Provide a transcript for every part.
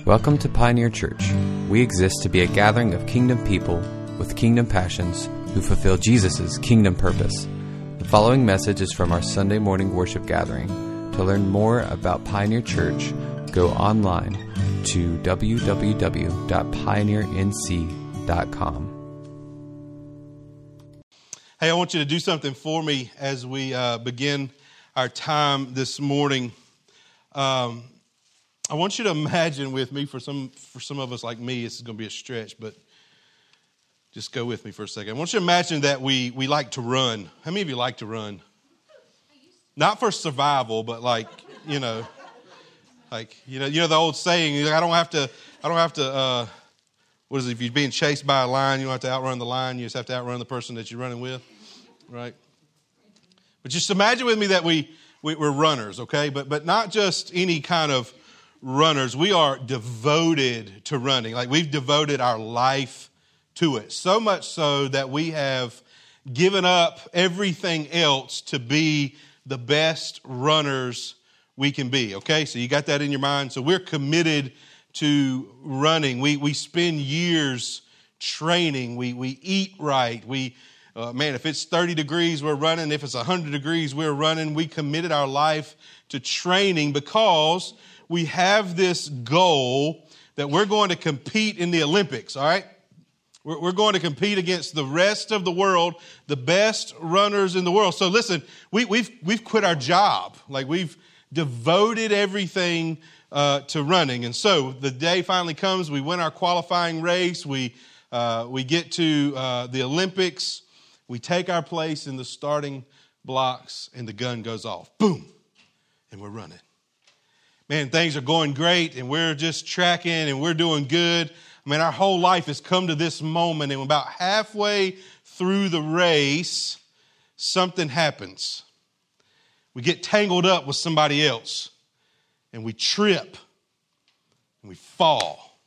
Welcome to Pioneer Church. We exist to be a gathering of kingdom people with kingdom passions who fulfill Jesus' kingdom purpose. The following message is from our Sunday morning worship gathering. To learn more about Pioneer Church, go online to www.pioneernc.com. Hey, I want you to do something for me as we begin our time this morning. I want you to imagine with me, for some of us like me, this is going to be a stretch, but just go with me for a second. I want you to imagine that we like to run. How many of you like to run? Not for survival, but like the old saying, I don't have to. What is it? If you're being chased by a lion, you don't have to outrun the lion. You just have to outrun the person that you're running with, right? But just imagine with me that we're runners, okay? But not just any kind of runners. We are devoted to running. Like, we've devoted our life to it. So much so that we have given up everything else to be the best runners we can be, okay? So you got that in your mind? So we're committed to running. We spend years training. We eat right. If it's 30 degrees, we're running. If it's 100 degrees, we're running. We committed our life to training because we have this goal that we're going to compete in the Olympics, all right? We're going to compete against the rest of the world, the best runners in the world. So listen, we've quit our job. Like, we've devoted everything to running. And so the day finally comes, we win our qualifying race, we get to the Olympics, we take our place in the starting blocks, and the gun goes off. Boom! And we're running. Man, things are going great, and we're just tracking, and we're doing good. I mean, our whole life has come to this moment, and about halfway through the race, something happens. We get tangled up with somebody else, and we trip, and we fall.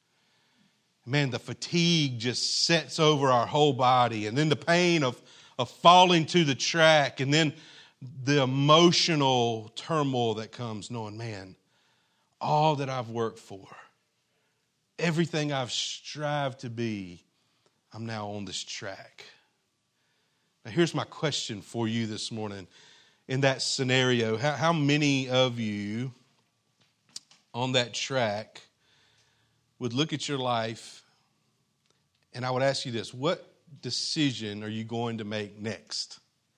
Man, the fatigue just sets over our whole body, and then the pain of falling to the track, and then the emotional turmoil that comes knowing, man, all that I've worked for, everything I've strived to be, I'm now on this track. Now, here's my question for you this morning. In that scenario, how many of you on that track would look at your life, and I would ask you this: what decision are you going to make next?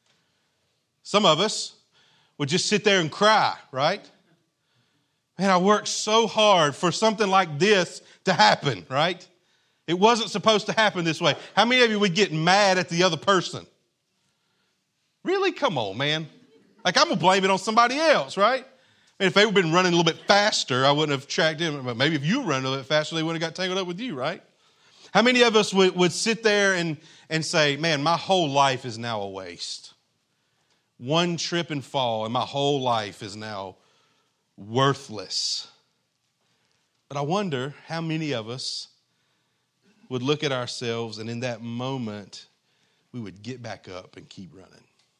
Some of us would just sit there and cry, right? Man, I worked so hard for something like this to happen, right? It wasn't supposed to happen this way. How many of you would get mad at the other person? Really? Come on, man. Like, I'm going to blame it on somebody else, right? And if they would have been running a little bit faster, I wouldn't have tracked him. But maybe if you run a little bit faster, they wouldn't have got tangled up with you, right? How many of us would sit there and say, man, my whole life is now a waste. One trip and fall, and my whole life is now worthless. But I wonder how many of us would look at ourselves, and in that moment, we would get back up and keep running.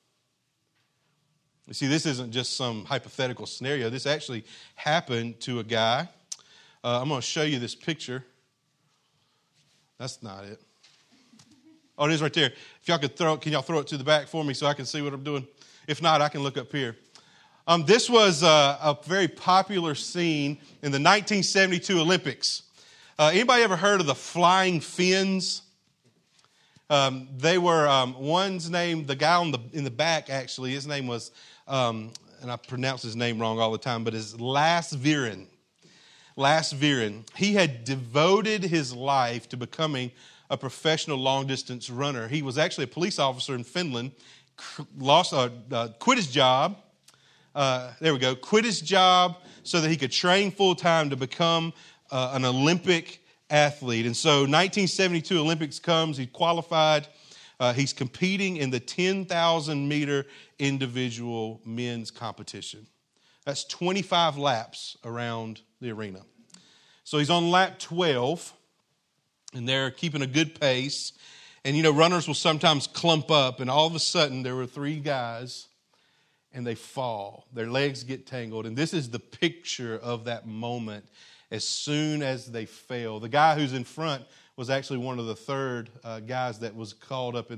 You see, this isn't just some hypothetical scenario. This actually happened to a guy. I'm going to show you this picture. That's not it. Oh, it is right there. If y'all could can y'all throw it to the back for me so I can see what I'm doing? If not, I can look up here. This was a very popular scene in the 1972 Olympics. Anybody ever heard of the Flying Finns? They were, one's name, the guy in the back, actually, his name was, and I pronounce his name wrong all the time, but it's Lasse Viren. Lasse Viren. He had devoted his life to becoming a professional long-distance runner. He was actually a police officer in Finland, quit his job. Quit his job so that he could train full-time to become an Olympic athlete. And so 1972 Olympics comes, he qualified. He's competing in the 10,000-meter individual men's competition. That's 25 laps around the arena. So he's on lap 12, and they're keeping a good pace. And, runners will sometimes clump up, and all of a sudden there were three guys, and they fall. Their legs get tangled. And this is the picture of that moment as soon as they fell. The guy who's in front was actually one of the third guys that was caught up in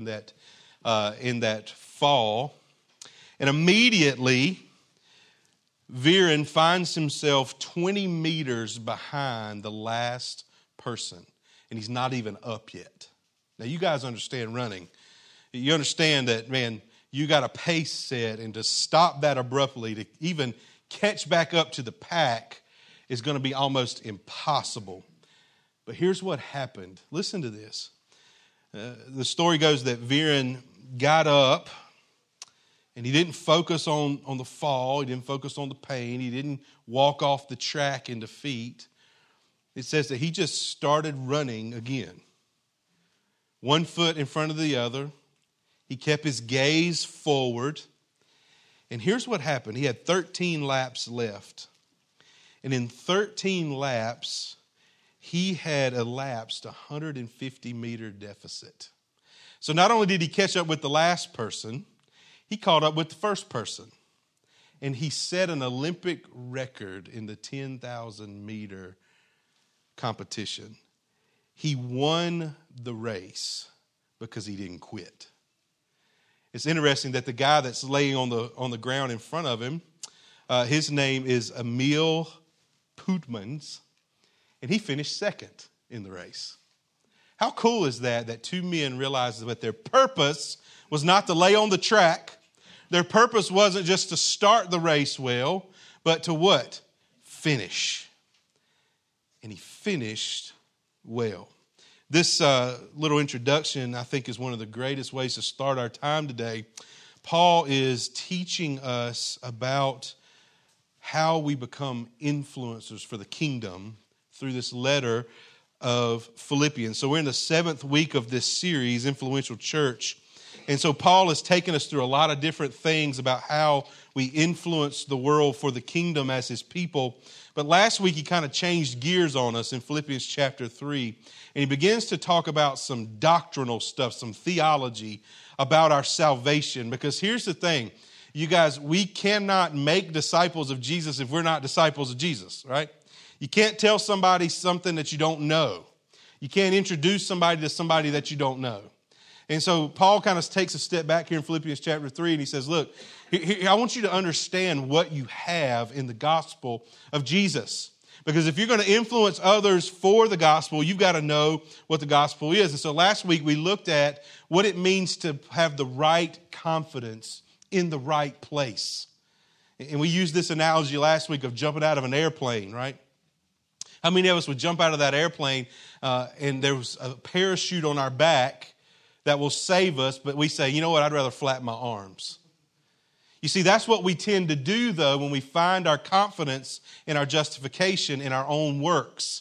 that fall. And immediately, Viren finds himself 20 meters behind the last person, and he's not even up yet. Now, you guys understand running. You understand that, man, you got a pace set, and to stop that abruptly, to even catch back up to the pack is going to be almost impossible. But here's what happened. Listen to this. The story goes that Viren got up, and he didn't focus on the fall. He didn't focus on the pain. He didn't walk off the track in defeat. It says that he just started running again. One foot in front of the other. He kept his gaze forward. And here's what happened. He had 13 laps left. And in 13 laps, he had elapsed a 150-meter deficit. So not only did he catch up with the last person, he caught up with the first person. And he set an Olympic record in the 10,000-meter competition. He won the race because he didn't quit. It's interesting that the guy that's laying on the ground in front of him, his name is Emil Pootmans, and he finished second in the race. How cool is that two men realized that their purpose was not to lay on the track. Their purpose wasn't just to start the race well, but to what? Finish. And he finished well. This little introduction, I think, is one of the greatest ways to start our time today. Paul is teaching us about how we become influencers for the kingdom through this letter of Philippians. So we're in the 7th week of this series, Influential Church. And so Paul has taken us through a lot of different things about how we influence the world for the kingdom as his people. But last week he kind of changed gears on us in Philippians chapter 3. And he begins to talk about some doctrinal stuff, some theology about our salvation. Because here's the thing, you guys, we cannot make disciples of Jesus if we're not disciples of Jesus, right? You can't tell somebody something that you don't know. You can't introduce somebody to somebody that you don't know. And so Paul kind of takes a step back here in Philippians chapter 3, and he says, look, I want you to understand what you have in the gospel of Jesus. Because if you're going to influence others for the gospel, you've got to know what the gospel is. And so last week we looked at what it means to have the right confidence in the right place. And we used this analogy last week of jumping out of an airplane, right? How many of us would jump out of that airplane and there was a parachute on our back that will save us, but we say, you know what, I'd rather flap my arms. You see, that's what we tend to do, though, when we find our confidence in our justification in our own works.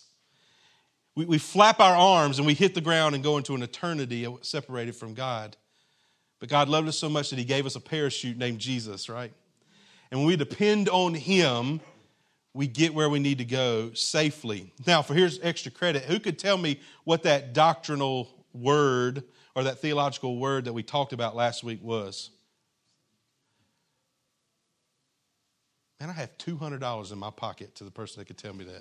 We flap our arms and we hit the ground and go into an eternity separated from God. But God loved us so much that he gave us a parachute named Jesus, right? And when we depend on him, we get where we need to go safely. Now, here's extra credit. Who could tell me what that doctrinal word or that theological word that we talked about last week was? Man, I have $200 in my pocket to the person that could tell me that.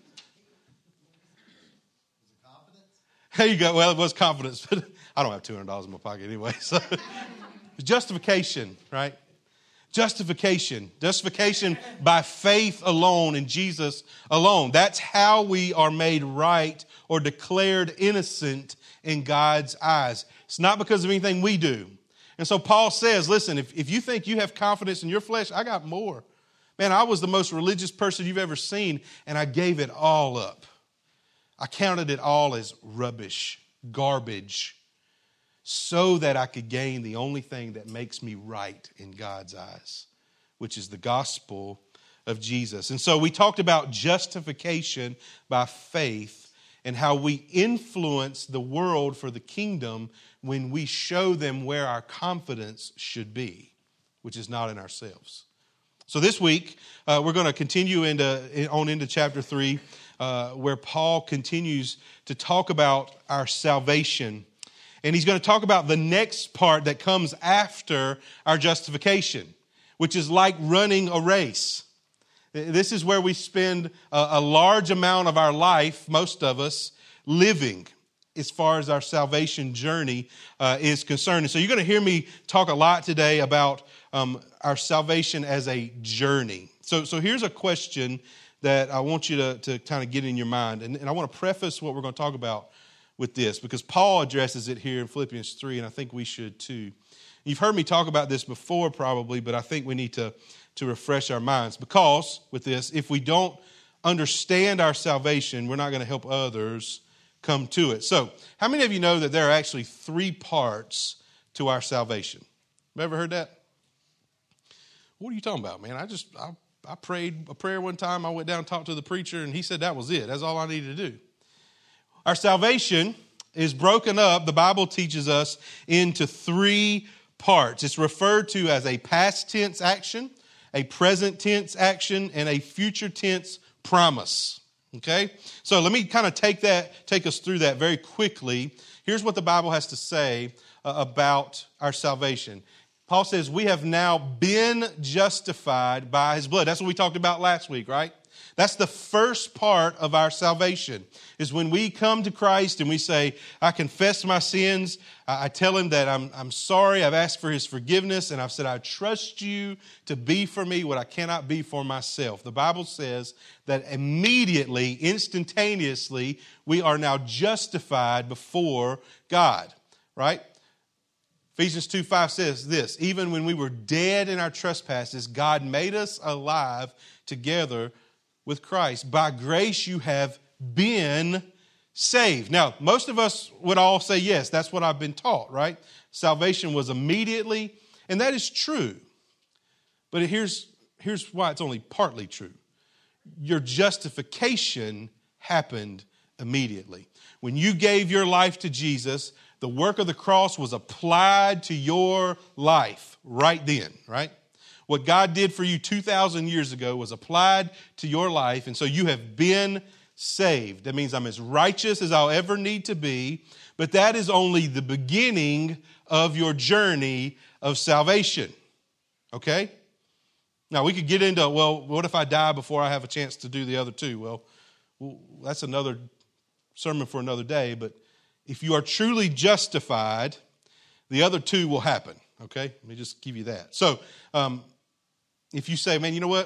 Was it confidence? There you go. Well, it was confidence, but I don't have $200 in my pocket anyway. So, justification, right? Justification. Justification by faith alone in Jesus alone. That's how we are made right or declared innocent in God's eyes. It's not because of anything we do. And so Paul says, listen, if you think you have confidence in your flesh, I got more. Man, I was the most religious person you've ever seen, and I gave it all up. I counted it all as rubbish, garbage, so that I could gain the only thing that makes me right in God's eyes, which is the gospel of Jesus. And so we talked about justification by faith and how we influence the world for the kingdom when we show them where our confidence should be, which is not in ourselves. So this week, we're going to continue into chapter 3, where Paul continues to talk about our salvation. And he's going to talk about the next part that comes after our justification, which is like running a race. This is where we spend a large amount of our life, most of us, living as far as our salvation journey is concerned. And so you're going to hear me talk a lot today about our salvation as a journey. So here's a question that I want you to kind of get in your mind. And I want to preface what we're going to talk about with this, because Paul addresses it here in Philippians 3, and I think we should too. You've heard me talk about this before probably, but I think we need to refresh our minds. Because with this, if we don't understand our salvation, we're not going to help others come to it. So how many of you know that there are actually 3 parts to our salvation? Have you ever heard that? What are you talking about, man? I prayed a prayer one time. I went down and talked to the preacher, and he said that was it. That's all I needed to do. Our salvation is broken up, the Bible teaches us, into 3 parts. It's referred to as a past tense action, a present tense action, and a future tense promise. Okay? So let me kind of take us through that very quickly. Here's what the Bible has to say about our salvation. Paul says we have now been justified by his blood. That's what we talked about last week, right? That's the first part of our salvation, is when we come to Christ and we say, I confess my sins. I tell him that I'm sorry. I've asked for his forgiveness, and I've said, I trust you to be for me what I cannot be for myself. The Bible says that immediately, instantaneously, we are now justified before God, right? Ephesians 2:5 says this, even when we were dead in our trespasses, God made us alive together with Christ. By grace you have been saved. Now, most of us would all say, yes, that's what I've been taught, right? Salvation was immediately, and that is true. But here's why it's only partly true. Your justification happened immediately. When you gave your life to Jesus, the work of the cross was applied to your life right then, right? What God did for you 2,000 years ago was applied to your life, and so you have been saved. That means I'm as righteous as I'll ever need to be, but that is only the beginning of your journey of salvation, okay? Now, we could get into, well, what if I die before I have a chance to do the other 2? Well, that's another sermon for another day, but if you are truly justified, the other 2 will happen, okay? Let me just give you that. So, if you say, man, you know what?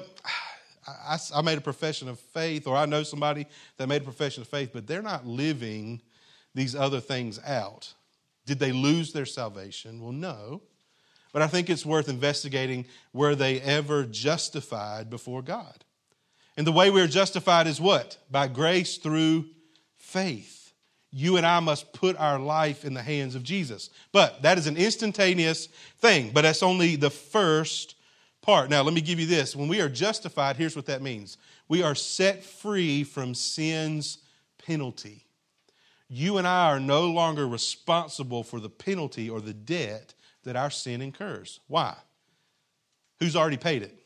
I made a profession of faith, or I know somebody that made a profession of faith, but they're not living these other things out. Did they lose their salvation? Well, no. But I think it's worth investigating, were they ever justified before God? And the way we're justified is what? By grace through faith. You and I must put our life in the hands of Jesus. But that is an instantaneous thing, but that's only the first part. Now, let me give you this. When we are justified, here's what that means. We are set free from sin's penalty. You and I are no longer responsible for the penalty or the debt that our sin incurs. Why? Who's already paid it?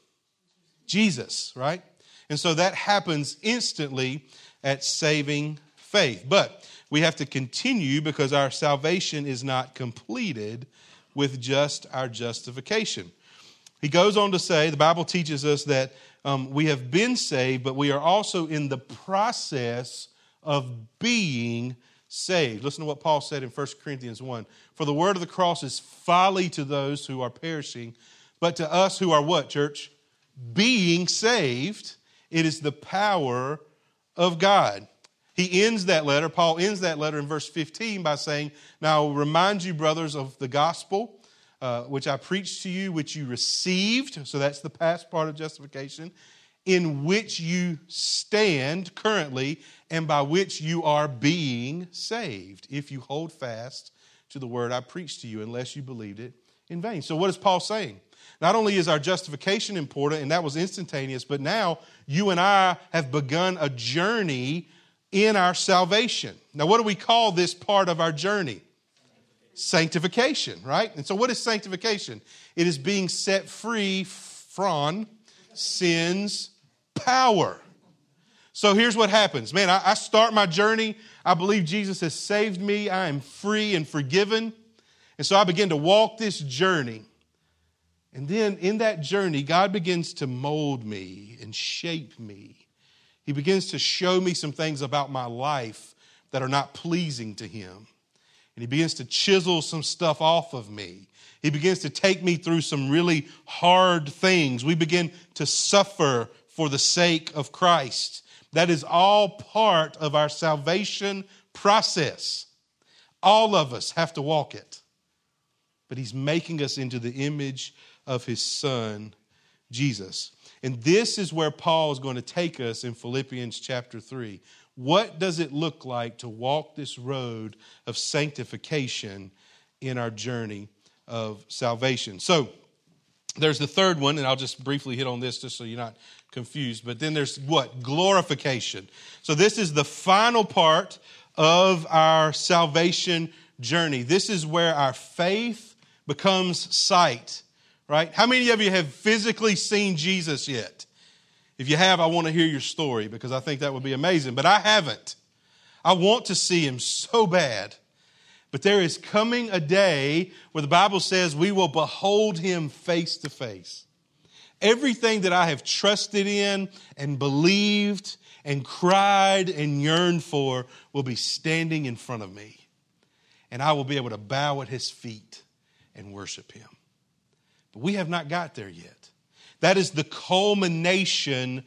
Jesus, right? And so that happens instantly at saving faith. But we have to continue, because our salvation is not completed with just our justification. He goes on to say, the Bible teaches us that we have been saved, but we are also in the process of being saved. Listen to what Paul said in 1 Corinthians 1. For the word of the cross is folly to those who are perishing, but to us who are what, church? Being saved, it is the power of God. He ends that letter, Paul ends that letter in verse 15 by saying, now I will remind you, brothers, of the gospel, which I preached to you, which you received, so that's the past part of justification, in which you stand currently, and by which you are being saved, if you hold fast to the word I preached to you, unless you believed it in vain. So what is Paul saying? Not only is our justification important, and that was instantaneous, but now you and I have begun a journey in our salvation. Now, what do we call this part of our journey? Sanctification, right? And so what is sanctification? It is being set free from sin's power. So here's what happens. Man, I start my journey. I believe Jesus has saved me. I am free and forgiven. And so I begin to walk this journey. And then in that journey, God begins to mold me and shape me. He begins to show me some things about my life that are not pleasing to Him. And He begins to chisel some stuff off of me. He begins to take me through some really hard things. We begin to suffer for the sake of Christ. That is all part of our salvation process. All of us have to walk it. But He's making us into the image of His Son, Jesus. And this is where Paul is going to take us in Philippians chapter 3. What does it look like to walk this road of sanctification in our journey of salvation? So there's the third one, and I'll just briefly hit on this just so you're not confused. But then there's what? Glorification. So this is the final part of our salvation journey. This is where our faith becomes sight, right? How many of you have physically seen Jesus yet? If you have, I want to hear your story because I think that would be amazing. But I haven't. I want to see Him so bad. But there is coming a day where the Bible says we will behold Him face to face. Everything that I have trusted in and believed and cried and yearned for will be standing in front of me. And I will be able to bow at His feet and worship Him. But we have not got there yet. That is the culmination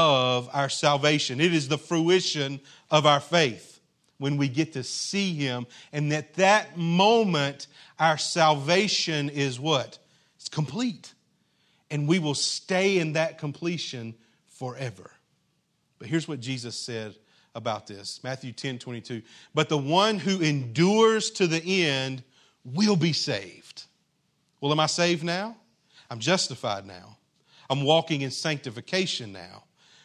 of our salvation. It is the fruition of our faith when we get to see Him. And at that moment, our salvation is what? It's complete. And we will stay in that completion forever. But here's what Jesus said about this. Matthew 10:22. But the one who endures to the end will be saved. Well, am I saved now? I'm justified now. I'm walking in sanctification now.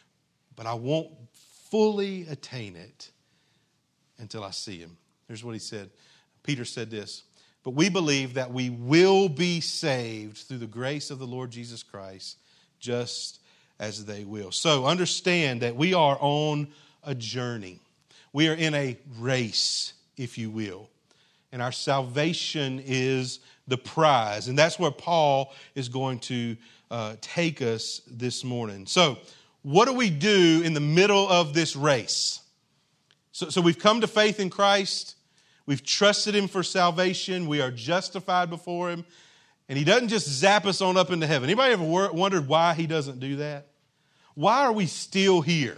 But I won't fully attain it until I see Him. Here's what he said. Peter said this. But we believe that we will be saved through the grace of the Lord Jesus Christ, just as they will. So understand that we are on a journey. We are in a race, if you will. And our salvation is the prize. And that's where Paul is going to take us this morning. So what do we do in the middle of this race? So we've come to faith in Christ. We've trusted Him for salvation. We are justified before Him. And He doesn't just zap us on up into heaven. Anybody ever wondered why He doesn't do that? Why are we still here?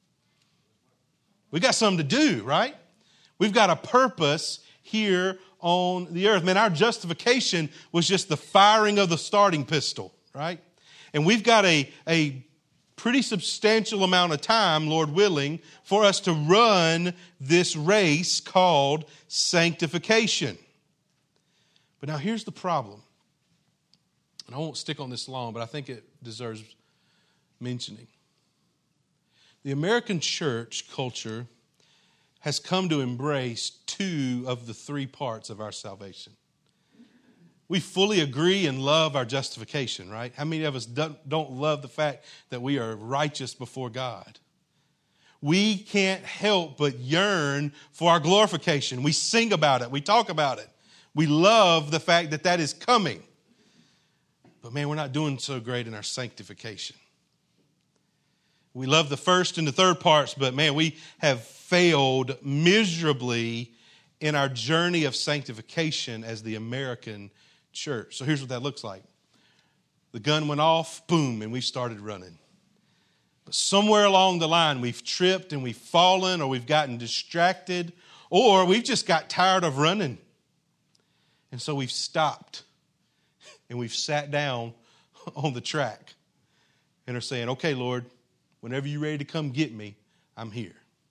We got something to do, right? We've got a purpose here on the earth. Man, our justification was just the firing of the starting pistol, right? And we've got a pretty substantial amount of time, Lord willing, for us to run this race called sanctification. But now here's the problem. And I won't stick on this long, but I think it deserves mentioning. The American church culture has come to embrace two of the three parts of our salvation. We fully agree and love our justification, right? How many of us don't love the fact that we are righteous before God? We can't help but yearn for our glorification. We sing about it. We talk about it. We love the fact that that is coming. But man, we're not doing so great in our sanctification. We love the first and the third parts, but man, we have failed miserably in our journey of sanctification as the American church. So here's what that looks like. The gun went off, boom, and we started running. But somewhere along the line, we've tripped and we've fallen, or we've gotten distracted, or we've just got tired of running. And so we've stopped and we've sat down on the track and are saying, okay, Lord, whenever you're ready to come get me, I'm here.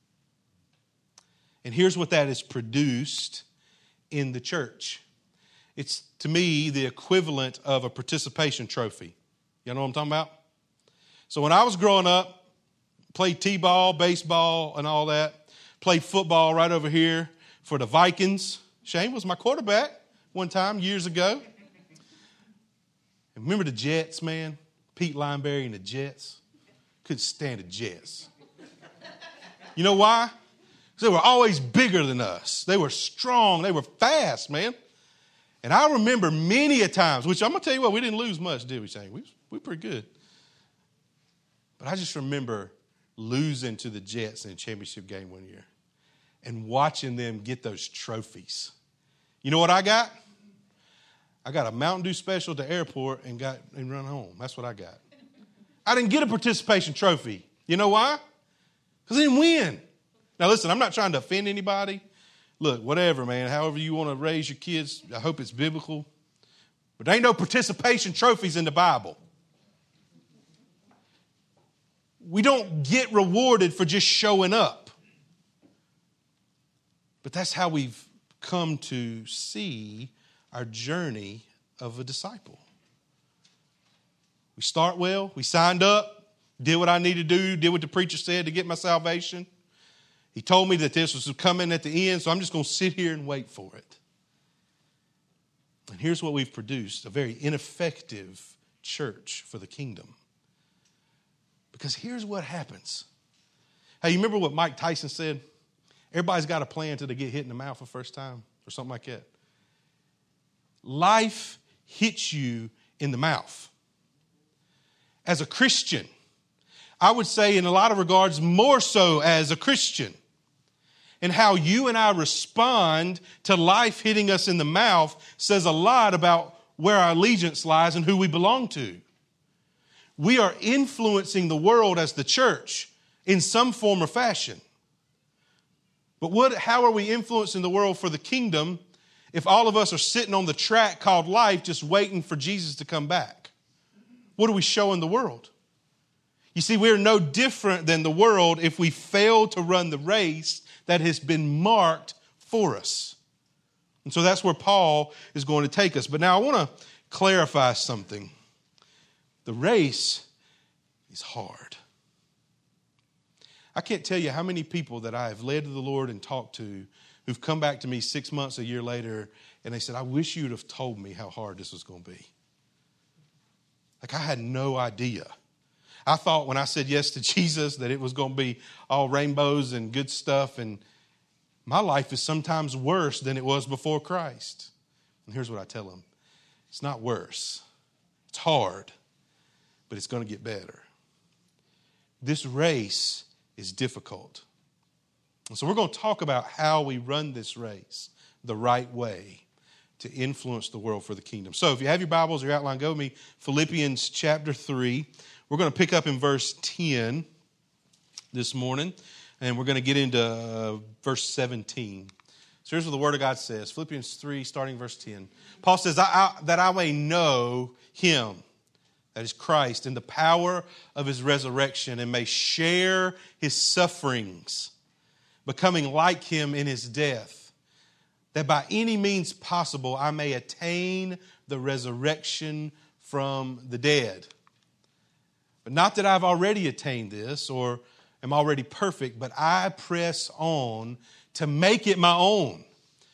And here's what that has produced in the church. It's, to me, the equivalent of a participation trophy. You know what I'm talking about? So when I was growing up, played t-ball, baseball, and all that. Played football right over here for the Vikings. Shane was my quarterback one time years ago. And remember the Jets, man? Pete Lineberry and the Jets. Couldn't stand the Jets. You know why? Because they were always bigger than us. They were strong. They were fast, man. And I remember many a times, which I'm going to tell you what, we didn't lose much, did we, Shane? We were pretty good. But I just remember losing to the Jets in a championship game one year and watching them get those trophies. You know what I got? I got a Mountain Dew special at the airport and run home. That's what I got. I didn't get a participation trophy. You know why? Because I didn't win. Now listen, I'm not trying to offend anybody. Look, whatever, man, however you want to raise your kids, I hope it's biblical. But there ain't no participation trophies in the Bible. We don't get rewarded for just showing up. But that's how we've come to see our journey of a disciple. We start well, we signed up, did what I needed to do, did what the preacher said to get my salvation. He told me that this was coming at the end, so I'm just going to sit here and wait for it. And here's what we've produced, a very ineffective church for the kingdom. Because here's what happens. Hey, you remember what Mike Tyson said? Everybody's got a plan until they get hit in the mouth the first time, or something like that. Life hits you in the mouth. As a Christian, I would say in a lot of regards, more so as a Christian. And how you and I respond to life hitting us in the mouth says a lot about where our allegiance lies and who we belong to. We are influencing the world as the church in some form or fashion. But how are we influencing the world for the kingdom if all of us are sitting on the track called life just waiting for Jesus to come back? What are we showing the world? You see, we're no different than the world if we fail to run the race that has been marked for us. And so that's where Paul is going to take us. But now I want to clarify something. The race is hard. I can't tell you how many people that I have led to the Lord and talked to who've come back to me 6 months, a year later, and they said, I wish you'd have told me how hard this was going to be. Like, I had no idea. I thought when I said yes to Jesus that it was going to be all rainbows and good stuff, and my life is sometimes worse than it was before Christ. And here's what I tell them. It's not worse. It's hard, but it's going to get better. This race is difficult. And so we're going to talk about how we run this race the right way to influence the world for the kingdom. So if you have your Bibles or your outline, go with me. Philippians chapter 3. We're going to pick up in verse 10 this morning, and we're going to get into verse 17. So here's what the Word of God says. Philippians 3, starting verse 10. Paul says, that I may know Him, that is Christ, in the power of His resurrection, and may share His sufferings, becoming like Him in His death, that by any means possible I may attain the resurrection from the dead. But not that I've already attained this or am already perfect, but I press on to make it my own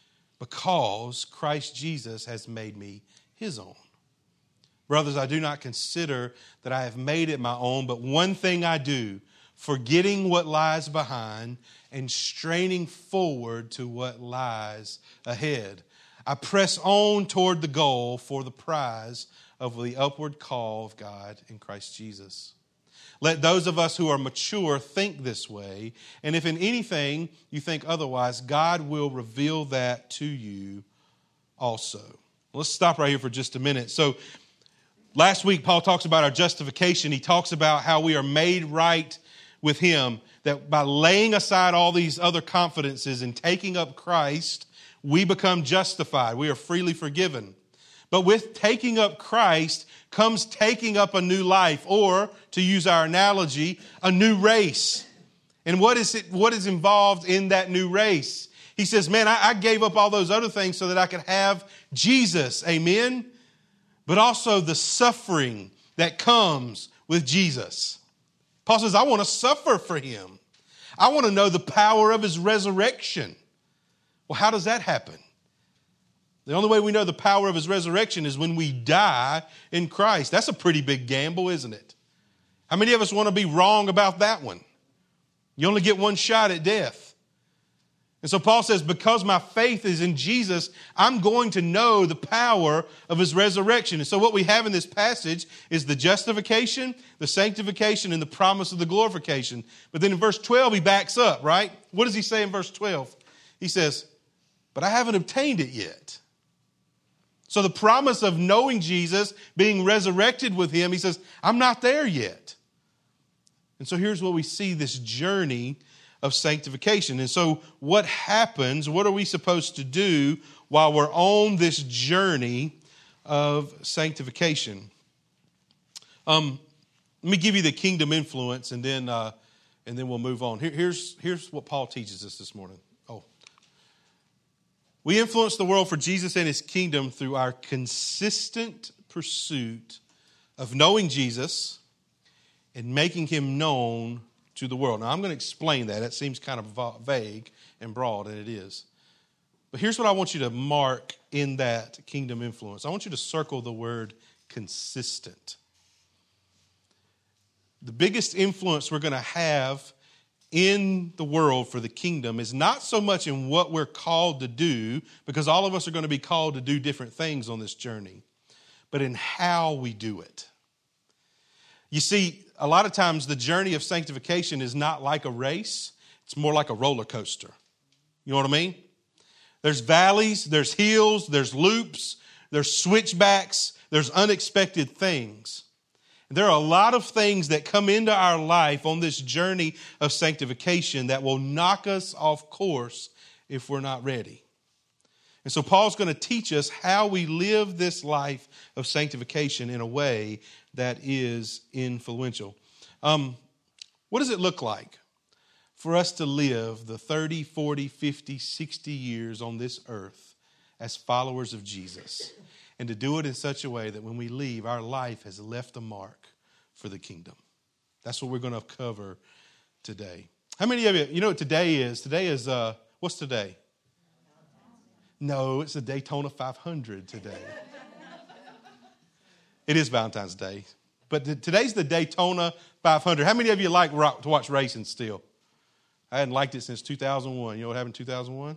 because Christ Jesus has made me His own. Brothers, I do not consider that I have made it my own, but one thing I do, forgetting what lies behind and straining forward to what lies ahead. I press on toward the goal for the prize of the upward call of God in Christ Jesus. Let those of us who are mature think this way, and if in anything you think otherwise, God will reveal that to you also. Let's stop right here for just a minute. So last week, Paul talks about our justification. He talks about how we are made right with Him, that by laying aside all these other confidences and taking up Christ, we become justified. We are freely forgiven. But with taking up Christ comes taking up a new life, or, to use our analogy, a new race. And what is involved in that new race? He says, man, I gave up all those other things so that I could have Jesus. Amen? But also the suffering that comes with Jesus. Paul says, I want to suffer for Him. I want to know the power of His resurrection. Well, how does that happen? The only way we know the power of His resurrection is when we die in Christ. That's a pretty big gamble, isn't it? How many of us want to be wrong about that one? You only get one shot at death. And so Paul says, because my faith is in Jesus, I'm going to know the power of his resurrection. And so what we have in this passage is the justification, the sanctification, and the promise of the glorification. But then in verse 12, he backs up, right? What does he say in verse 12? He says, but I haven't obtained it yet. So the promise of knowing Jesus, being resurrected with him, he says, I'm not there yet. And so here's what we see, this journey of sanctification. And so what happens, what are we supposed to do while we're on this journey of sanctification? Let me give you the kingdom influence, and then we'll move on. Here's what Paul teaches us this morning. We influence the world for Jesus and his kingdom through our consistent pursuit of knowing Jesus and making him known to the world. Now, I'm going to explain that. It seems kind of vague and broad, and it is. But here's what I want you to mark in that kingdom influence. I want you to circle the word consistent. The biggest influence we're going to have in the world for the kingdom is not so much in what we're called to do, because all of us are going to be called to do different things on this journey, but in how we do it. You see, a lot of times the journey of sanctification is not like a race. It's more like a roller coaster. You know what I mean? There's valleys, there's hills, there's loops, there's switchbacks, there's unexpected things. There are a lot of things that come into our life on this journey of sanctification that will knock us off course if we're not ready. And so Paul's going to teach us how we live this life of sanctification in a way that is influential. What does it look like for us to live the 30, 40, 50, 60 years on this earth as followers of Jesus, and to do it in such a way that when we leave, our life has left a mark for the kingdom? That's what we're going to cover today. How many of you know what today is? Today is, what's today? No, it's the Daytona 500 today. It is Valentine's Day. But today's the Daytona 500. How many of you like to watch racing still? I hadn't liked it since 2001. You know what happened in 2001?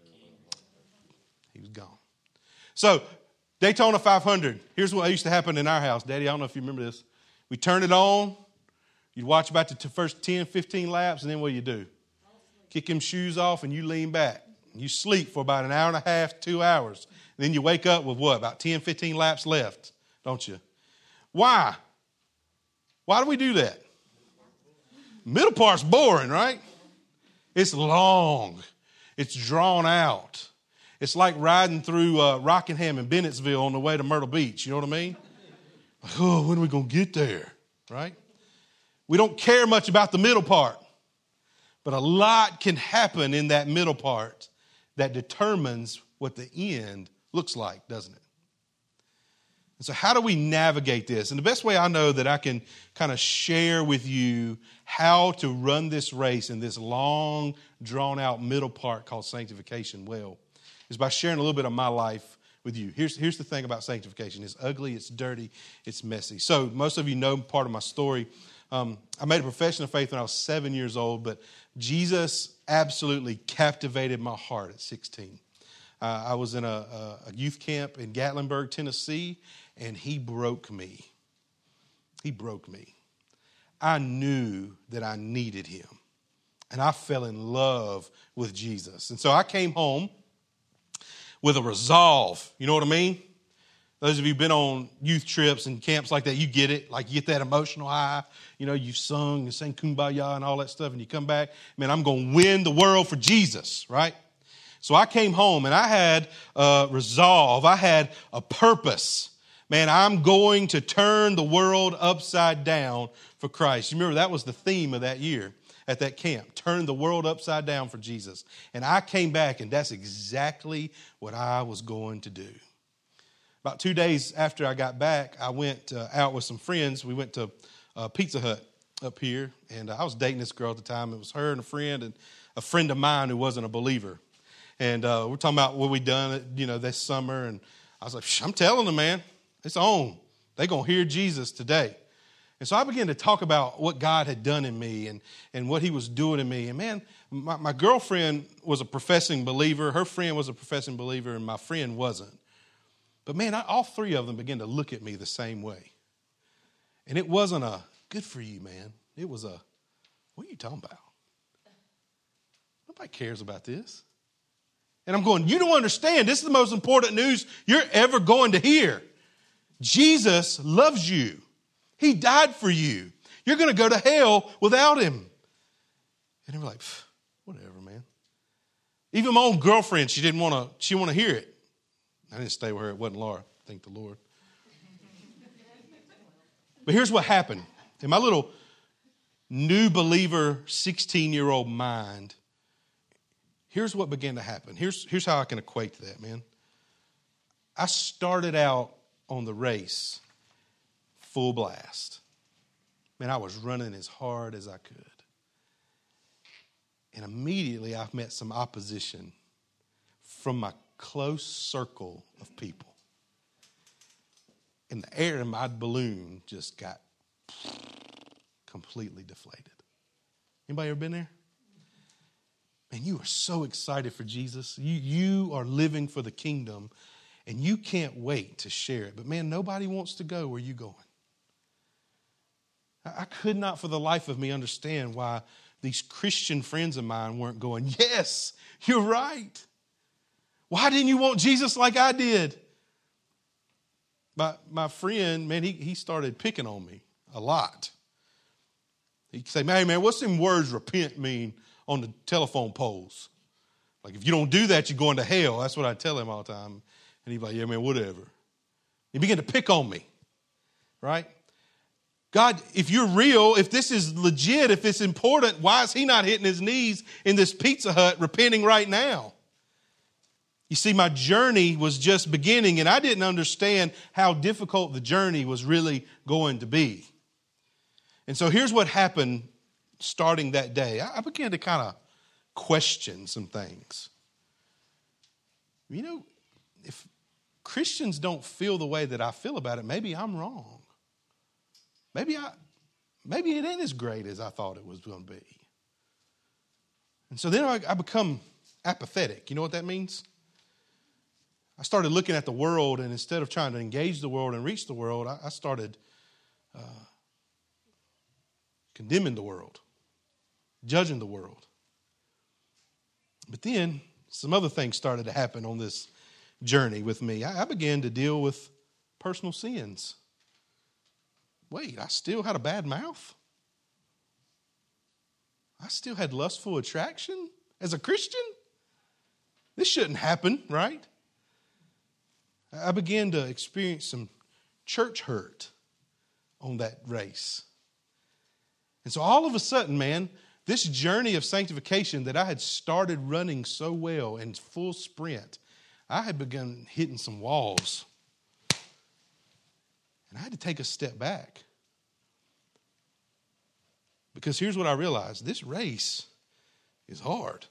He was gone. So, Daytona 500. Here's what used to happen in our house. Daddy, I don't know if you remember this. We turn it on. You'd watch about the first 10, 15 laps, and then what do you do? Kick them shoes off, and you lean back. You sleep for about an hour and a half, 2 hours. And then you wake up with what? About 10, 15 laps left, don't you? Why? Why do we do that? Middle part's boring, right? It's long. It's drawn out. It's like riding through Rockingham and Bennettsville on the way to Myrtle Beach. You know what I mean? Like, oh, when are we going to get there? Right? We don't care much about the middle part. But a lot can happen in that middle part that determines what the end looks like, doesn't it? And so how do we navigate this? And the best way I know that I can kind of share with you how to run this race in this long, drawn-out middle part called sanctification well is by sharing a little bit of my life with you. Here's the thing about sanctification. It's ugly, it's dirty, it's messy. So most of you know part of my story. I made a profession of faith when I was 7 years old, but Jesus absolutely captivated my heart at 16. I was in a youth camp in Gatlinburg, Tennessee, and he broke me. He broke me. I knew that I needed him, and I fell in love with Jesus. And so I came home with a resolve. You know what I mean? Those of you who've been on youth trips and camps like that, you get it. Like, you get that emotional high. You know, you sang Kumbaya and all that stuff, and you come back, man, I'm going to win the world for Jesus, right? So I came home, and I had resolve. I had a purpose. Man, I'm going to turn the world upside down for Christ. You remember that was the theme of that year at that camp. Turn the world upside down for Jesus. And I came back, and that's exactly what I was going to do. About 2 days after I got back, I went out with some friends. We went to Pizza Hut up here, and I was dating this girl at the time. It was her and a friend of mine who wasn't a believer. And we're talking about what we done, this summer. And I was like, I'm telling them, man, it's on. They're going to hear Jesus today. And so I began to talk about what God had done in me and what he was doing in me. And man, my girlfriend was a professing believer. Her friend was a professing believer, and my friend wasn't. But man, all three of them began to look at me the same way. And it wasn't a, good for you, man. It was a, what are you talking about? Nobody cares about this. And I'm going, you don't understand. This is the most important news you're ever going to hear. Jesus loves you. He died for you. You're going to go to hell without him. And they were like, whatever, man. Even my own girlfriend, she didn't want to hear it. I didn't stay with her. It wasn't Laura. Thank the Lord. But here's what happened. In my little new believer, 16-year-old mind, here's what began to happen. Here's how I can equate to that, man. I started out on the race full blast. Man, I was running as hard as I could. And immediately I met some opposition from my close circle of people. And the air in my balloon just got completely deflated. Anybody ever been there? Man, you are so excited for Jesus. You are living for the kingdom, and you can't wait to share it. But man, nobody wants to go where you're going. I could not for the life of me understand why these Christian friends of mine weren't going, yes, you're right. Why didn't you want Jesus like I did? My friend, man, he started picking on me a lot. He'd say, hey, man, what's them words repent mean on the telephone poles? Like, if you don't do that, you're going to hell. That's what I tell him all the time. And he'd be like, yeah, man, whatever. He began to pick on me, right? God, if you're real, if this is legit, if it's important, why is he not hitting his knees in this Pizza Hut repenting right now? You see, my journey was just beginning, and I didn't understand how difficult the journey was really going to be. And so here's what happened starting that day. I began to kind of question some things. You know, if Christians don't feel the way that I feel about it, maybe I'm wrong. Maybe it ain't as great as I thought it was going to be. And so then I become apathetic. You know what that means? I started looking at the world, and instead of trying to engage the world and reach the world, I started condemning the world, judging the world. But then some other things started to happen on this journey with me. I began to deal with personal sins. Wait, I still had a bad mouth? I still had lustful attraction as a Christian? This shouldn't happen, right? I began to experience some church hurt on that race. And so all of a sudden, man, this journey of sanctification that I had started running so well in full sprint, I had begun hitting some walls. And I had to take a step back. Because here's what I realized. This race is hard.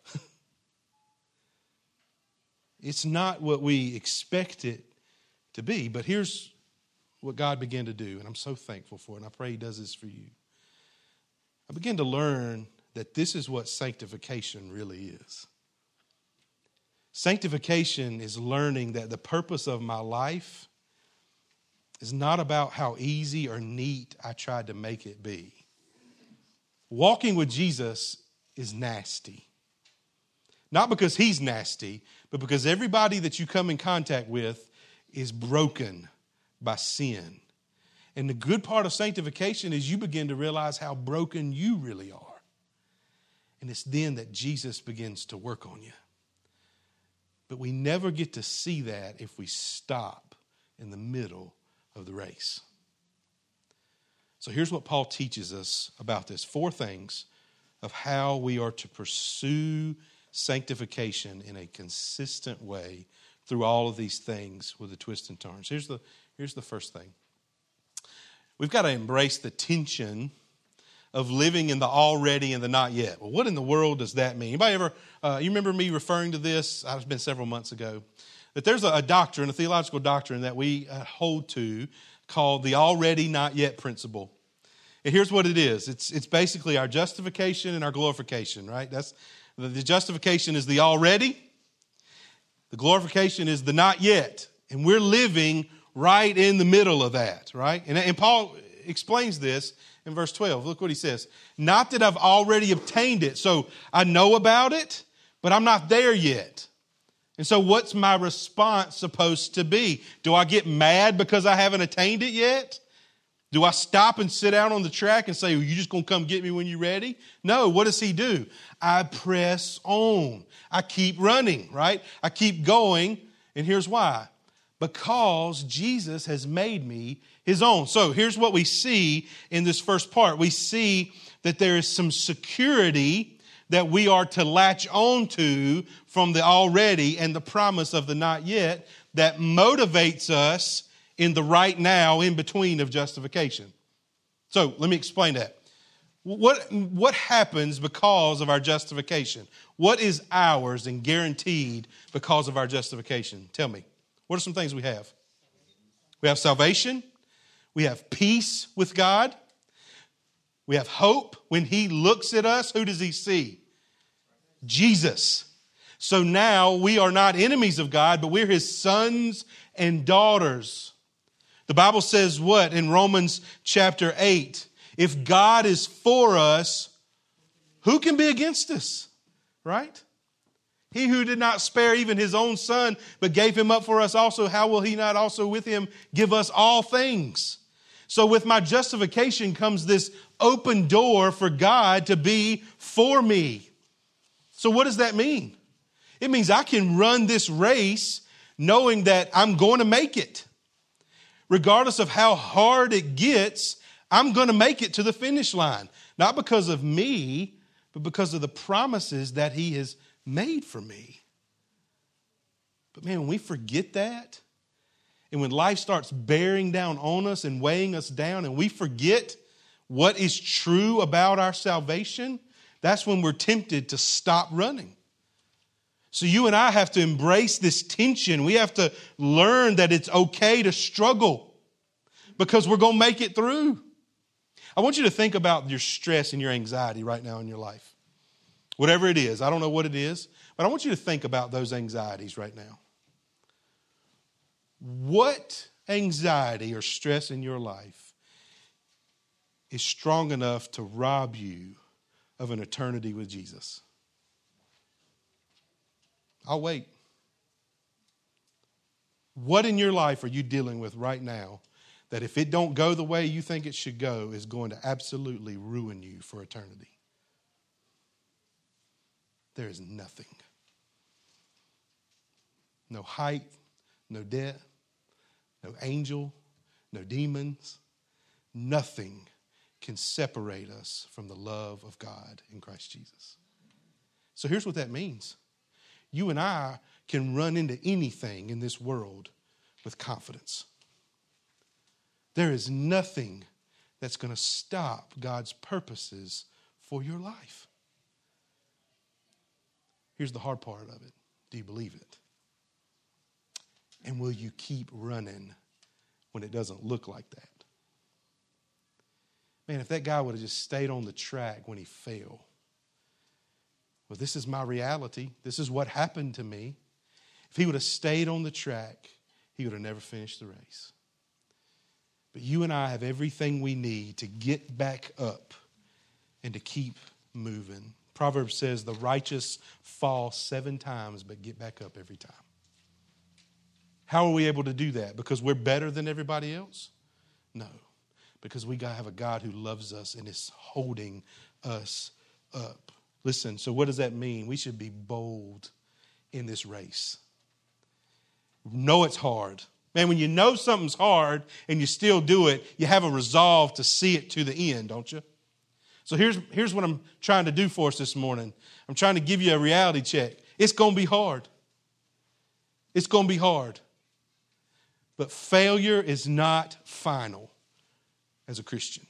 It's not what we expect it to be. But here's what God began to do. And I'm so thankful for it. And I pray he does this for you. I began to learn that this is what sanctification really is. Sanctification is learning that the purpose of my life is not about how easy or neat I tried to make it be. Walking with Jesus is nasty. Not because he's nasty, but because everybody that you come in contact with is broken by sin. And the good part of sanctification is you begin to realize how broken you really are. And it's then that Jesus begins to work on you. But we never get to see that if we stop in the middle of the race. So here's what Paul teaches us about this. 4 things of how we are to pursue sanctification in a consistent way through all of these things with the twists and turns. Here's the first thing. We've got to embrace the tension of living in the already and the not yet. Well, what in the world does that mean? Anybody ever, you remember me referring to this? It's been several months ago. That there's a doctrine, a theological doctrine that we hold to called the already not yet principle. And here's what it is. It's basically our justification and our glorification, right? That's the justification is the already. The glorification is the not yet. And we're living right in the middle of that, right? And Paul explains this in verse 12. Look what he says. Not that I've already obtained it. So I know about it, but I'm not there yet. And so what's my response supposed to be? Do I get mad because I haven't attained it yet? Do I stop and sit out on the track and say, well, you just going to come get me when you're ready? No, what does he do? I press on. I keep running, right? I keep going. And here's why. Because Jesus has made me his own. So here's what we see in this first part. We see that there is some security that we are to latch on to from the already and the promise of the not yet that motivates us in the right now, in between of justification. So let me explain that. What happens because of our justification? What is ours and guaranteed because of our justification? Tell me. What are some things we have? We have salvation. We have peace with God. We have hope. When he looks at us, who does he see? Jesus. So now we are not enemies of God, but we're his sons and daughters. The Bible says what in Romans chapter 8? If God is for us, who can be against us? Right? He who did not spare even his own son, but gave him up for us also, how will he not also with him give us all things? So with my justification comes this open door for God to be for me. So what does that mean? It means I can run this race knowing that I'm going to make it. Regardless of how hard it gets, I'm going to make it to the finish line. Not because of me, but because of the promises that he has made for me. But man, when we forget that, and when life starts bearing down on us and weighing us down, and we forget what is true about our salvation, that's when we're tempted to stop running. So you and I have to embrace this tension. We have to learn that it's okay to struggle because we're going to make it through. I want you to think about your stress and your anxiety right now in your life. Whatever it is, I don't know what it is, but I want you to think about those anxieties right now. What anxiety or stress in your life is strong enough to rob you of an eternity with Jesus? I'll wait. What in your life are you dealing with right now that if it don't go the way you think it should go is going to absolutely ruin you for eternity? There is nothing. No height, no depth, no angel, no demons. Nothing can separate us from the love of God in Christ Jesus. So here's what that means. You and I can run into anything in this world with confidence. There is nothing that's going to stop God's purposes for your life. Here's the hard part of it. Do you believe it? And will you keep running when it doesn't look like that? Man, if that guy would have just stayed on the track when he fell. Well, this is my reality. This is what happened to me. If he would have stayed on the track, he would have never finished the race. But you and I have everything we need to get back up and to keep moving. Proverbs says the righteous fall 7 times but get back up every time. How are we able to do that? Because we're better than everybody else? No. Because we have a God who loves us and is holding us up. Listen, so what does that mean? We should be bold in this race. Know it's hard. Man, when you know something's hard and you still do it, you have a resolve to see it to the end, don't you? So here's what I'm trying to do for us this morning. I'm trying to give you a reality check. It's going to be hard. It's going to be hard. But failure is not final as a Christian.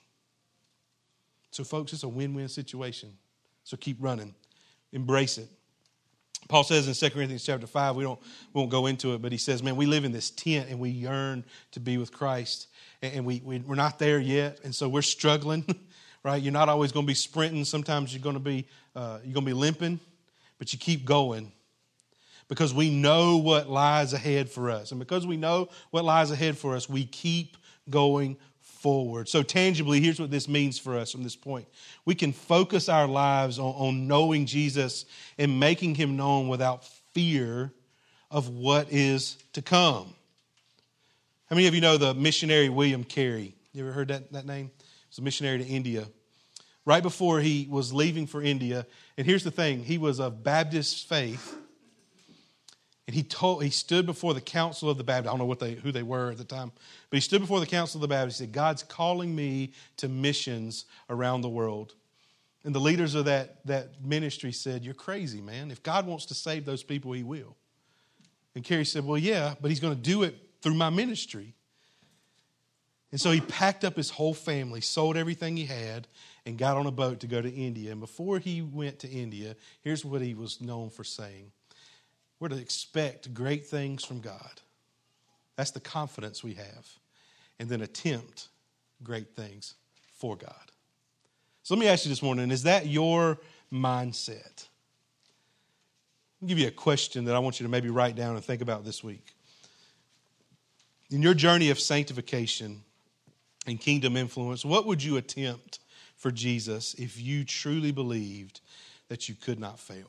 So folks, it's a win-win situation. So keep running. Embrace it. Paul says in 2 Corinthians chapter 5, we won't go into it, but he says, man, we live in this tent and we yearn to be with Christ. And we're not there yet, and so we're struggling, right? You're not always going to be sprinting. Sometimes you're going to be limping, but you keep going because we know what lies ahead for us. And because we know what lies ahead for us, we keep going forward. So tangibly, here's what this means for us from this point. We can focus our lives on knowing Jesus and making him known without fear of what is to come. How many of you know the missionary William Carey? You ever heard that name? He was a missionary to India. Right before he was leaving for India, and here's the thing, he was of Baptist faith, and he stood before the Council of the Baptists. I don't know who they were at the time, but he stood before the Council of the Baptists. He said, God's calling me to missions around the world. And the leaders of that ministry said, you're crazy, man. If God wants to save those people, he will. And Carey said, well, yeah, but he's going to do it through my ministry. And so he packed up his whole family, sold everything he had, and got on a boat to go to India. And before he went to India, here's what he was known for saying. We're to expect great things from God. That's the confidence we have. And then attempt great things for God. So let me ask you this morning, is that your mindset? I'll give you a question that I want you to maybe write down and think about this week. In your journey of sanctification and kingdom influence, what would you attempt for Jesus if you truly believed that you could not fail?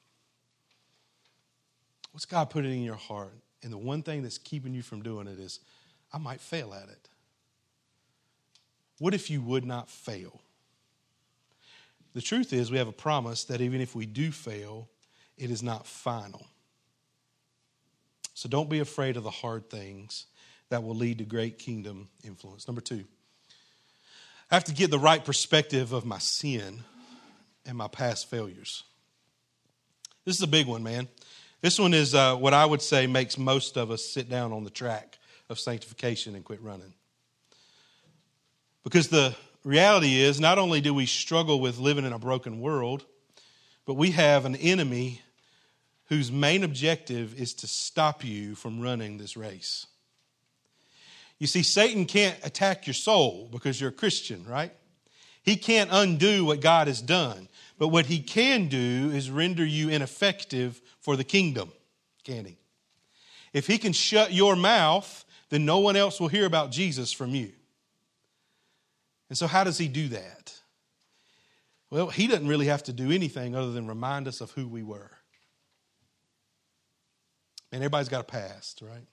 What's God put it in your heart? And the one thing that's keeping you from doing it is, I might fail at it. What if you would not fail? The truth is, we have a promise that even if we do fail, it is not final. So don't be afraid of the hard things that will lead to great kingdom influence. Number 2, I have to get the right perspective of my sin and my past failures. This is a big one, man. This one is what I would say makes most of us sit down on the track of sanctification and quit running. Because the reality is, not only do we struggle with living in a broken world, but we have an enemy whose main objective is to stop you from running this race. You see, Satan can't attack your soul because you're a Christian, right? He can't undo what God has done. But what he can do is render you ineffective for the kingdom, can he? If he can shut your mouth, then no one else will hear about Jesus from you. And so how does he do that? Well, he doesn't really have to do anything other than remind us of who we were. And everybody's got a past, right?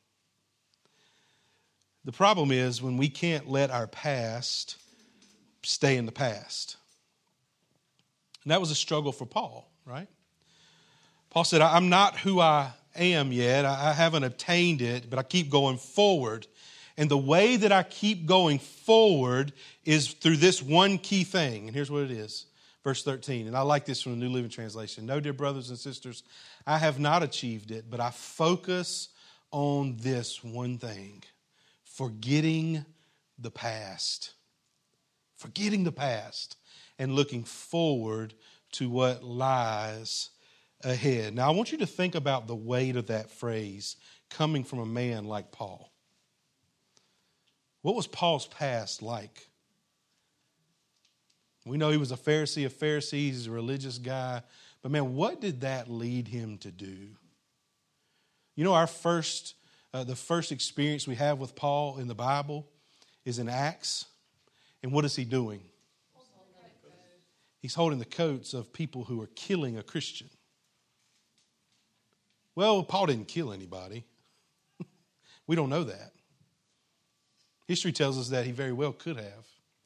The problem is when we can't let our past stay in the past. And that was a struggle for Paul, right? Paul said, I'm not who I am yet. I haven't obtained it, but I keep going forward. And the way that I keep going forward is through this one key thing. And here's what it is. Verse 13. And I like this from the New Living Translation. No, dear brothers and sisters, I have not achieved it, but I focus on this one thing. Forgetting the past. Forgetting the past and looking forward to what lies ahead. Now, I want you to think about the weight of that phrase coming from a man like Paul. What was Paul's past like? We know he was a Pharisee of Pharisees, he's a religious guy. But man, what did that lead him to do? You know, the first experience we have with Paul in the Bible is in Acts. And what is he doing? He's holding the coats of people who are killing a Christian. Well, Paul didn't kill anybody. We don't know that. History tells us that he very well could have.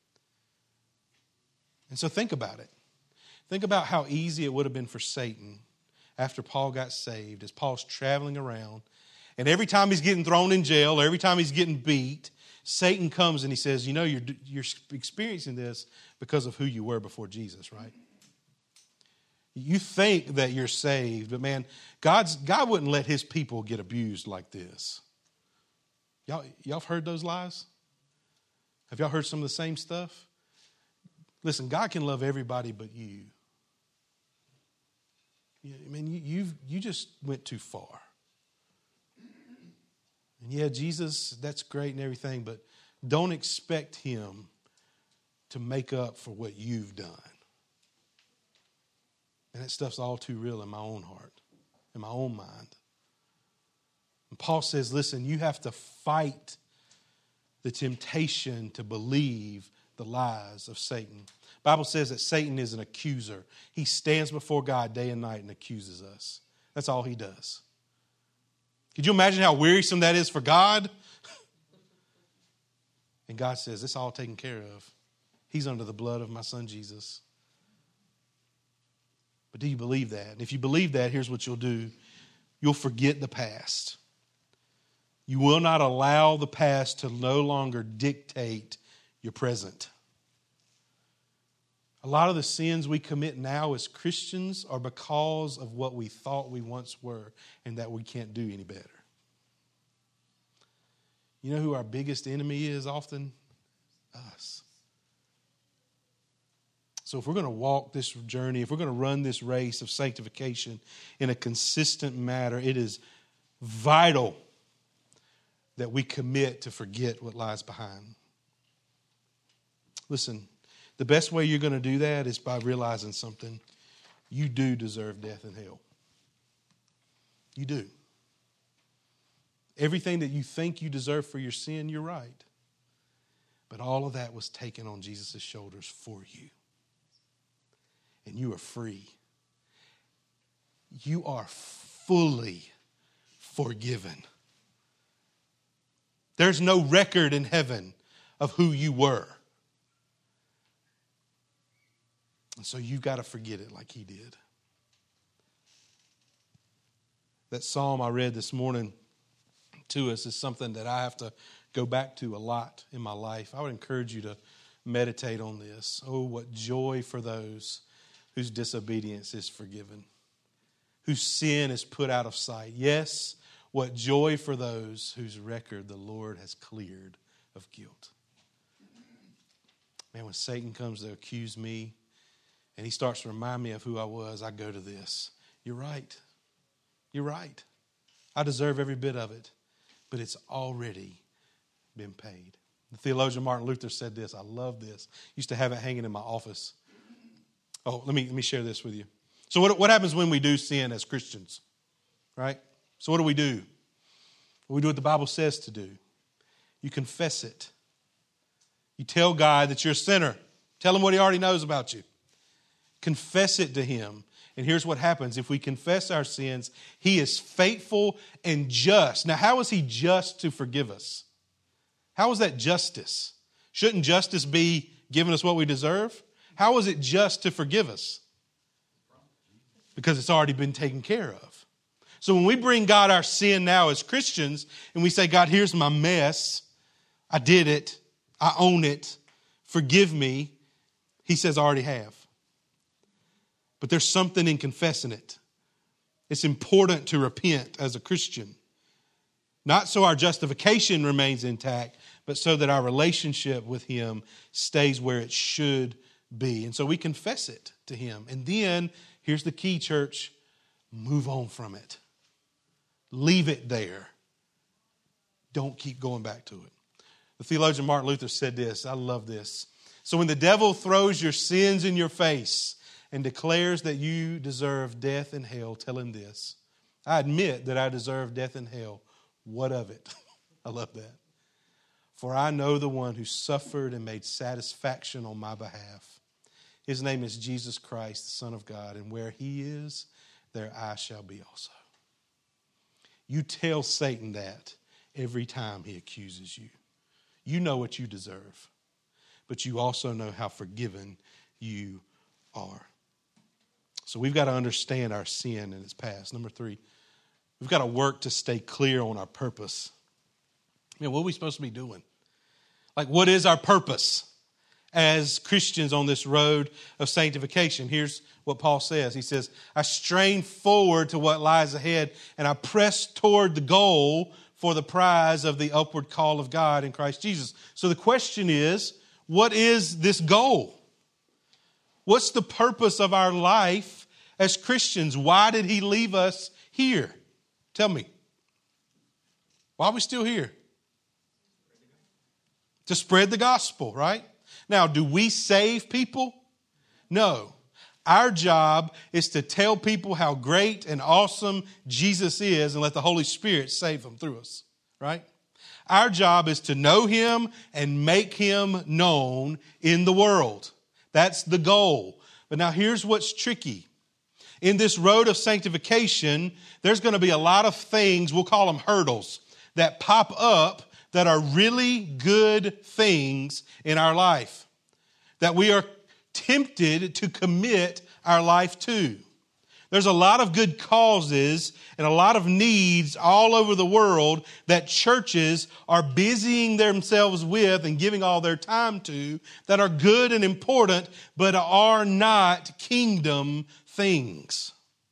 And so think about it. Think about how easy it would have been for Satan after Paul got saved, as Paul's traveling around. And every time he's getting thrown in jail, or every time he's getting beat, Satan comes and he says, you know, you're experiencing this because of who you were before Jesus, right? You think that you're saved, but man, God wouldn't let his people get abused like this. Y'all have heard those lies? Have y'all heard some of the same stuff? Listen, God can love everybody but you. I mean, you just went too far. And yeah, Jesus, that's great and everything, but don't expect him to make up for what you've done. And that stuff's all too real in my own heart, in my own mind. And Paul says, listen, you have to fight the temptation to believe the lies of Satan. The Bible says that Satan is an accuser. He stands before God day and night and accuses us. That's all he does. Could you imagine how wearisome that is for God? And God says, it's all taken care of. He's under the blood of my son Jesus. But do you believe that? And if you believe that, here's what you'll do. You'll forget the past. You will not allow the past to no longer dictate your present. A lot of the sins we commit now as Christians are because of what we thought we once were and that we can't do any better. You know who our biggest enemy is often? Us. So if we're going to walk this journey, if we're going to run this race of sanctification in a consistent manner, it is vital that we commit to forget what lies behind. Listen, the best way you're going to do that is by realizing something. You do deserve death and hell. You do. Everything that you think you deserve for your sin, you're right. But all of that was taken on Jesus' shoulders for you. And you are free. You are fully forgiven. There's no record in heaven of who you were. And so you've got to forget it like he did. That psalm I read this morning to us is something that I have to go back to a lot in my life. I would encourage you to meditate on this. Oh, what joy for those whose disobedience is forgiven, whose sin is put out of sight. Yes, what joy for those whose record the Lord has cleared of guilt. Man, when Satan comes to accuse me and he starts to remind me of who I was, I go to this. You're right. You're right. I deserve every bit of it, but it's already been paid. The theologian Martin Luther said this. I love this. Used to have it hanging in my office. Oh, let me share this with you. So what happens when we do sin as Christians? Right? So what do? We do what the Bible says to do. You confess it. You tell God that you're a sinner. Tell him what he already knows about you. Confess it to him. And here's what happens. If we confess our sins, he is faithful and just. Now, how is he just to forgive us? How is that justice? Shouldn't justice be giving us what we deserve? How is it just to forgive us? Because it's already been taken care of. So when we bring God our sin now as Christians and we say, God, here's my mess. I did it. I own it. Forgive me. He says, I already have. But there's something in confessing it. It's important to repent as a Christian. Not so our justification remains intact, but so that our relationship with him stays where it should be. And so we confess it to him. And then, here's the key, church, move on from it. Leave it there. Don't keep going back to it. The theologian Martin Luther said this. I love this. So when the devil throws your sins in your face and declares that you deserve death and hell, tell him this. I admit that I deserve death and hell. What of it? I love that. For I know the one who suffered and made satisfaction on my behalf. His name is Jesus Christ, the Son of God, and where he is, there I shall be also. You tell Satan that every time he accuses you. You know what you deserve, but you also know how forgiven you are. So we've got to understand our sin and its past. Number 3, we've got to work to stay clear on our purpose. Man, what are we supposed to be doing? Like, what is our purpose as Christians on this road of sanctification? Here's what Paul says. He says, I strain forward to what lies ahead, and I press toward the goal for the prize of the upward call of God in Christ Jesus. So the question is, what is this goal? What's the purpose of our life As Christians, why did he leave us here? Tell me. Why are we still here? To spread the gospel, right? Now, do we save people? No. Our job is to tell people how great and awesome Jesus is and let the Holy Spirit save them through us, right? Our job is to know him and make him known in the world. That's the goal. But now here's what's tricky. In this road of sanctification, there's going to be a lot of things, we'll call them hurdles, that pop up that are really good things in our life, that we are tempted to commit our life to. There's a lot of good causes and a lot of needs all over the world that churches are busying themselves with and giving all their time to that are good and important, but are not kingdom things.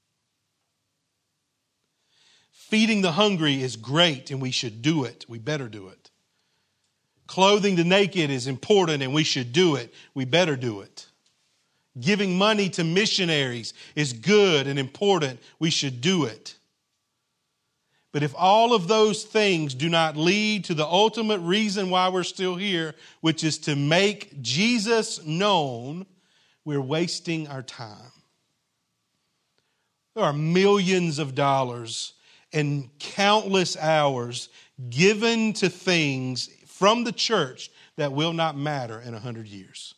Feeding the hungry is great and we should do it. We better do it. Clothing the naked is important and we should do it. We better do it. Giving money to missionaries is good and important. We should do it. But if all of those things do not lead to the ultimate reason why we're still here, which is to make Jesus known, we're wasting our time. There are millions of dollars and countless hours given to things from the church that will not matter in 100 years.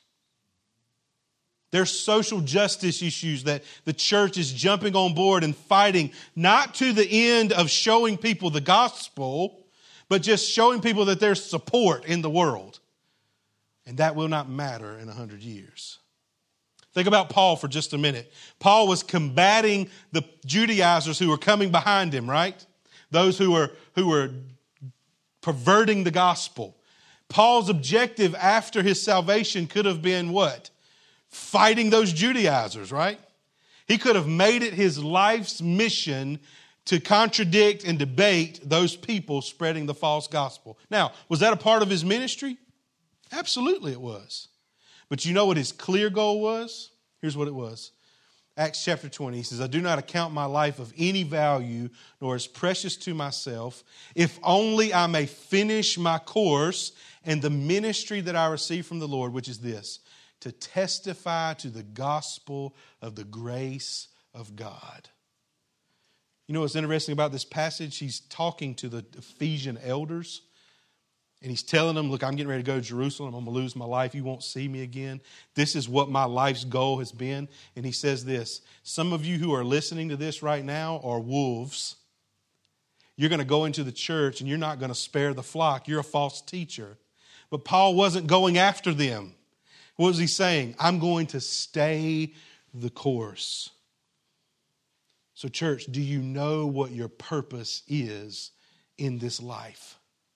There's social justice issues that the church is jumping on board and fighting, not to the end of showing people the gospel, but just showing people that there's support in the world. And that will not matter in 100 years. Think about Paul for just a minute. Paul was combating the Judaizers who were coming behind him, right? Those who were perverting the gospel. Paul's objective after his salvation could have been what? Fighting those Judaizers, right? He could have made it his life's mission to contradict and debate those people spreading the false gospel. Now, was that a part of his ministry? Absolutely it was. But you know what his clear goal was? Here's what it was. Acts chapter 20, he says, I do not account my life of any value, nor as precious to myself, if only I may finish my course and the ministry that I receive from the Lord, which is this, to testify to the gospel of the grace of God. You know what's interesting about this passage? He's talking to the Ephesian elders. And he's telling them, look, I'm getting ready to go to Jerusalem. I'm going to lose my life. You won't see me again. This is what my life's goal has been. And he says this, some of you who are listening to this right now are wolves. You're going to go into the church and you're not going to spare the flock. You're a false teacher. But Paul wasn't going after them. What was he saying? I'm going to stay the course. So church, do you know what your purpose is in this life?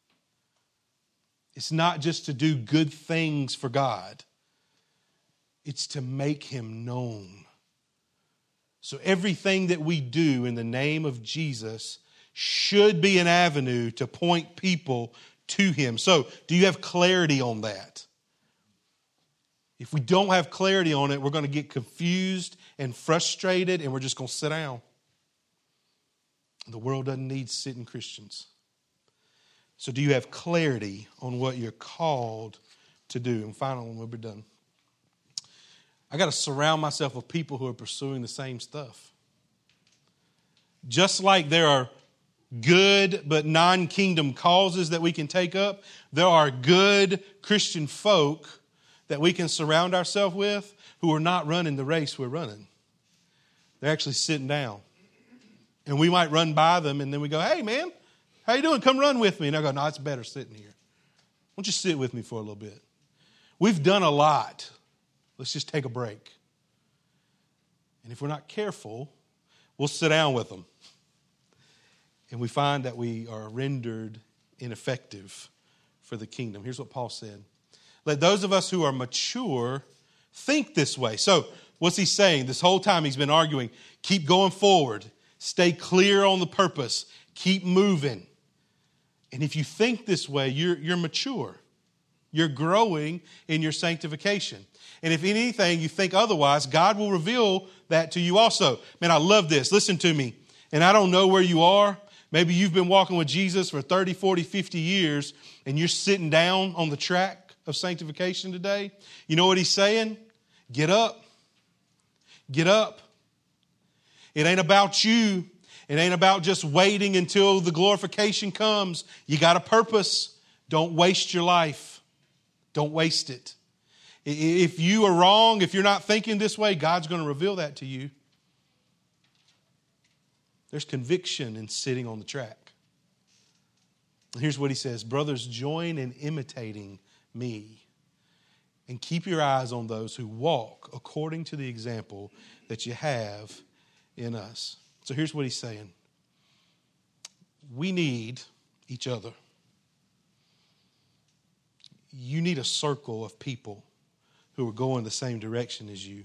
It's not just to do good things for God. It's to make him known. So everything that we do in the name of Jesus should be an avenue to point people to him. So do you have clarity on that? If we don't have clarity on it, we're going to get confused and frustrated and we're just going to sit down. The world doesn't need sitting Christians. So do you have clarity on what you're called to do? And finally, we'll be done. I got to surround myself with people who are pursuing the same stuff. Just like there are good but non-kingdom causes that we can take up, there are good Christian folk that we can surround ourselves with who are not running the race we're running. They're actually sitting down. And we might run by them and then we go, hey man, how you doing? Come run with me. And I go, no, it's better sitting here. Why don't you sit with me for a little bit? We've done a lot. Let's just take a break. And if we're not careful, we'll sit down with them. And we find that we are rendered ineffective for the kingdom. Here's what Paul said. Let those of us who are mature think this way. So what's he saying? This whole time he's been arguing, keep going forward. Stay clear on the purpose. Keep moving. And if you think this way, you're mature. You're growing in your sanctification. And if anything you think otherwise, God will reveal that to you also. Man, I love this. Listen to me. And I don't know where you are. Maybe you've been walking with Jesus for 30, 40, 50 years, and you're sitting down on the track of sanctification today. You know what he's saying? Get up. Get up. It ain't about you. It ain't about just waiting until the glorification comes. You got a purpose. Don't waste your life. Don't waste it. If you are wrong, if you're not thinking this way, God's going to reveal that to you. There's conviction in sitting on the track. Here's what he says. Brothers, join in imitating me and keep your eyes on those who walk according to the example that you have in us. So here's what he's saying. We need each other. You need a circle of people who are going the same direction as you.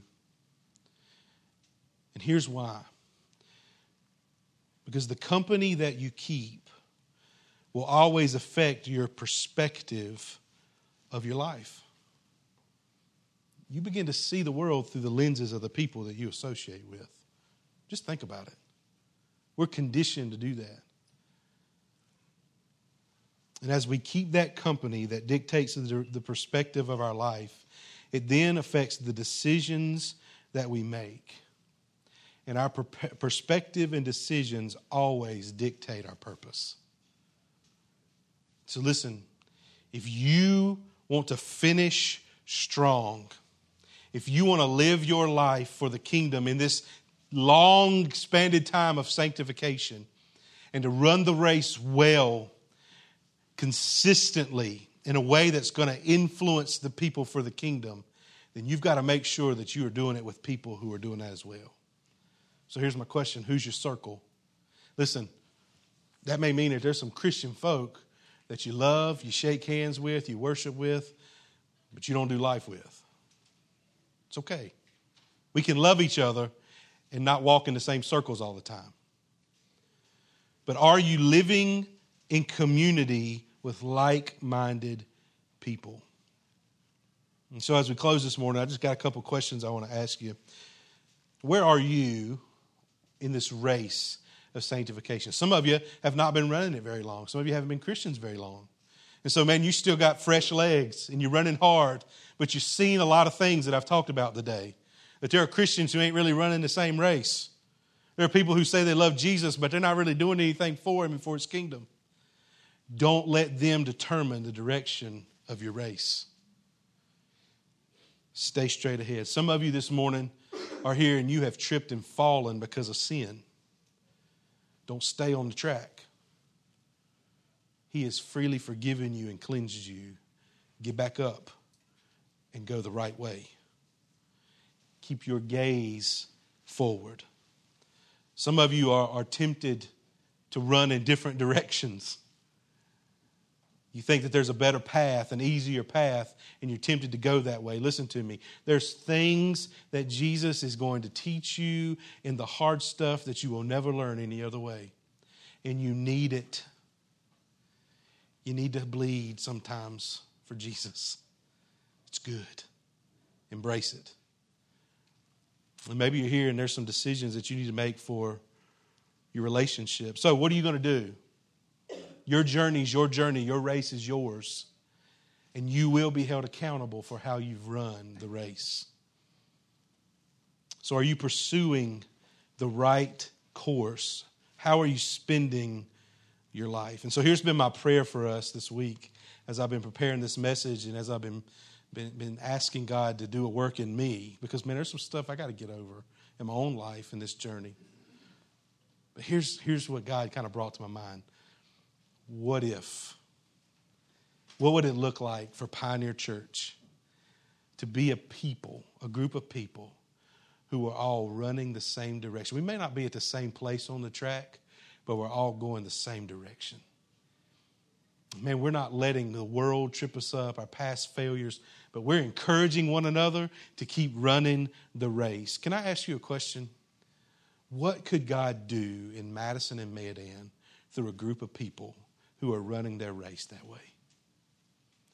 And here's why. Because the company that you keep will always affect your perspective of your life. You begin to see the world through the lenses of the people that you associate with. Just think about it. We're conditioned to do that. And as we keep that company that dictates the perspective of our life, it then affects the decisions that we make. And our perspective and decisions always dictate our purpose. So listen, if you want to finish strong, if you want to live your life for the kingdom in this long expanded time of sanctification and to run the race well, consistently, in a way that's going to influence the people for the kingdom, then you've got to make sure that you are doing it with people who are doing that as well. So here's my question. Who's your circle? Listen, that may mean that there's some Christian folk that you love, you shake hands with, you worship with, but you don't do life with. It's okay. We can love each other and not walk in the same circles all the time. But are you living in community with like-minded people? And so as we close this morning, I just got a couple questions I want to ask you. Where are you in this race of sanctification? Some of you have not been running it very long. Some of you haven't been Christians very long. And so, man, you still got fresh legs and you're running hard, but you've seen a lot of things that I've talked about today. That there are Christians who ain't really running the same race. There are people who say they love Jesus, but they're not really doing anything for him and for his kingdom. Don't let them determine the direction of your race. Stay straight ahead. Some of you this morning are here and you have tripped and fallen because of sin. Don't stay on the track. He has freely forgiven you and cleansed you. Get back up and go the right way. Keep your gaze forward. Some of you are tempted to run in different directions. You think that there's a better path, an easier path, and you're tempted to go that way. Listen to me. There's things that Jesus is going to teach you in the hard stuff that you will never learn any other way. And you need it. You need to bleed sometimes for Jesus. It's good. Embrace it. And maybe you're here and there's some decisions that you need to make for your relationship. So what are you going to do? Your journey is your journey. Your race is yours. And you will be held accountable for how you've run the race. So are you pursuing the right course? How are you spending your life? And so here's been my prayer for us this week as I've been preparing this message and as I've been asking God to do a work in me. Because, man, there's some stuff I got to get over in my own life in this journey. But here's what God kind of brought to my mind. What if? What would it look like for Pioneer Church to be a people, a group of people who are all running the same direction? We may not be at the same place on the track, but we're all going the same direction. Man, we're not letting the world trip us up, our past failures, but we're encouraging one another to keep running the race. Can I ask you a question? What could God do in Madison and Mayodan through a group of people who are running their race that way?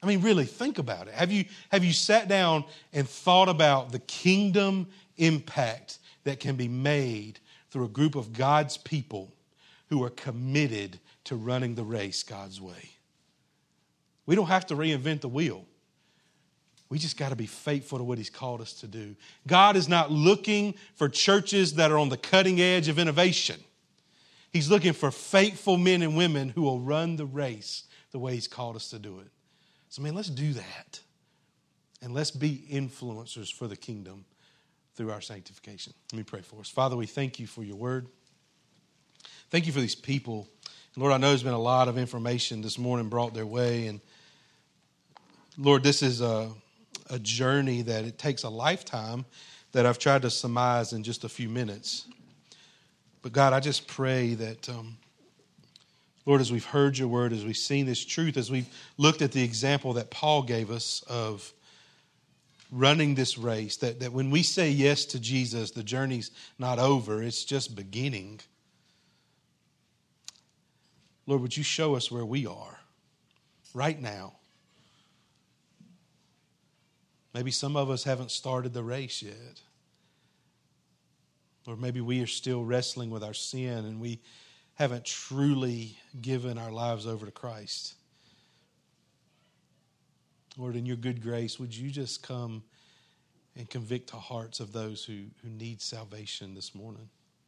I mean, really, think about it. Have you sat down and thought about the kingdom impact that can be made through a group of God's people who are committed to running the race God's way? We don't have to reinvent the wheel. We just got to be faithful to what He's called us to do. God is not looking for churches that are on the cutting edge of innovation. He's looking for faithful men and women who will run the race the way He's called us to do it. So, man, let's do that. And let's be influencers for the kingdom through our sanctification. Let me pray for us. Father, we thank You for Your word. Thank You for these people. Lord, I know there's been a lot of information this morning brought their way. And Lord, this is a journey that it takes a lifetime that I've tried to surmise in just a few minutes. But God, I just pray that, Lord, as we've heard Your word, as we've seen this truth, as we've looked at the example that Paul gave us of running this race, that when we say yes to Jesus, the journey's not over, it's just beginning. Lord, would You show us where we are right now? Maybe some of us haven't started the race yet. Or maybe we are still wrestling with our sin and we haven't truly given our lives over to Christ. Lord, in Your good grace, would You just come and convict the hearts of those who need salvation this morning?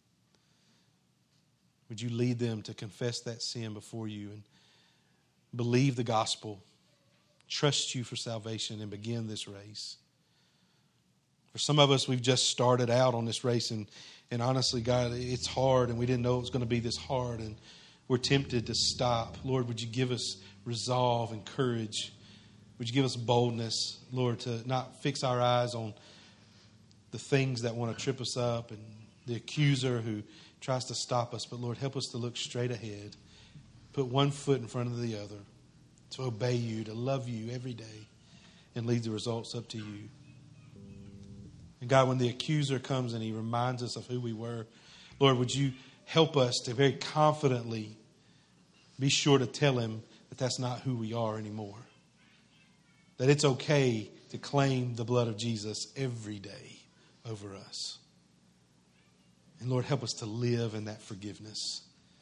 Would You lead them to confess that sin before You and believe the gospel, trust You for salvation, and begin this race? For some of us, we've just started out on this race, and honestly, God, it's hard, and we didn't know it was going to be this hard, and we're tempted to stop. Lord, would You give us resolve and courage? Would You give us boldness, Lord, to not fix our eyes on the things that want to trip us up and the accuser who tries to stop us, but Lord, help us to look straight ahead, put one foot in front of the other, to obey You, to love You every day, and leave the results up to You. And God, when the accuser comes and he reminds us of who we were, Lord, would You help us to very confidently be sure to tell him that that's not who we are anymore. That it's okay to claim the blood of Jesus every day over us. And Lord, help us to live in that forgiveness.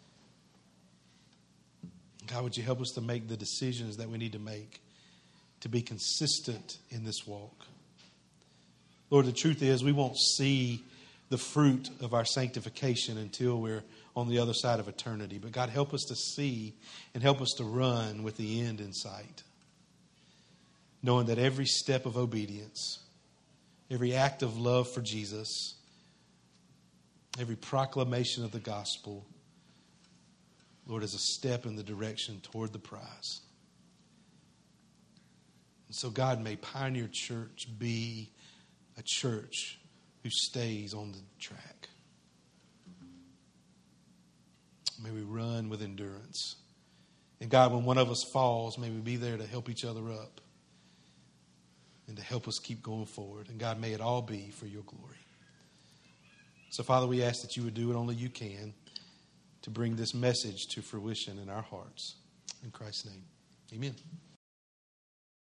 God, would You help us to make the decisions that we need to make to be consistent in this walk? Lord, the truth is we won't see the fruit of our sanctification until we're on the other side of eternity. But God, help us to see and help us to run with the end in sight, knowing that every step of obedience, every act of love for Jesus, every proclamation of the gospel, Lord, is a step in the direction toward the prize. And so, God, may Pioneer Church be a church who stays on the track. May we run with endurance. And God, when one of us falls, may we be there to help each other up and to help us keep going forward. And God, may it all be for Your glory. So, Father, we ask that You would do what only You can to bring this message to fruition in our hearts. In Christ's name, amen.